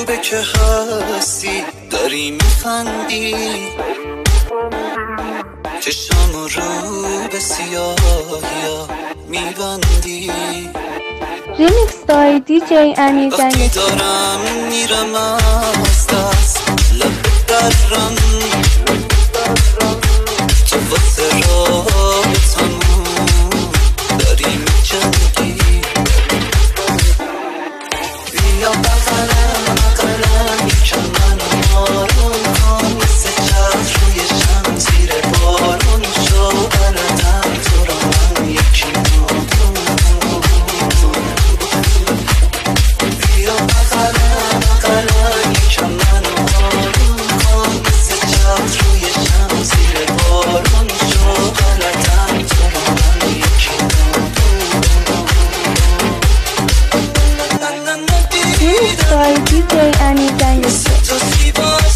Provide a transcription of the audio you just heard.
غریبه که هستی داری میخندی، چشم رو به سیاهیا میبندی. ریمیکس دای دی جی امیر وقتی گنگستر. دارم میرم از دست لب درم، تو واسه رابطمون داری میجنگی. بیا بغلم بغلم یکم منو آروم کن، مثل چتر روی شمزیر بارون شو بلدم تو رو من یکی نادون. بیا بغلم بغلم یکم منو آروم کن، مثل چتر روی شمزیر بارون شو بلدم تو رو من یکی ریمیکس دای دی جی امیر گنگستر. نادون.